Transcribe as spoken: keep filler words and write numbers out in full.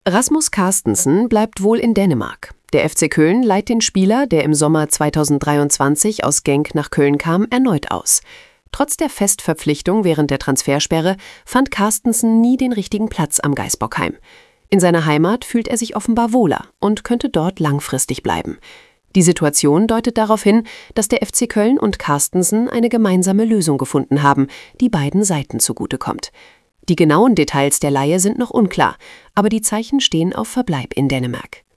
Rasmus Carstensen bleibt wohl in Dänemark. Der F C Köln leiht den Spieler, der im Sommer zweitausenddreiundzwanzig aus Genk nach Köln kam, erneut aus. Trotz der Festverpflichtung während der Transfersperre fand Carstensen nie den richtigen Platz am Gaisbockheim. In seiner Heimat fühlt er sich offenbar wohler und könnte dort langfristig bleiben. Die Situation deutet darauf hin, dass der F C Köln und Carstensen eine gemeinsame Lösung gefunden haben, die beiden Seiten zugutekommt. Die genauen Details der Leihe sind noch unklar, aber die Zeichen stehen auf Verbleib in Dänemark.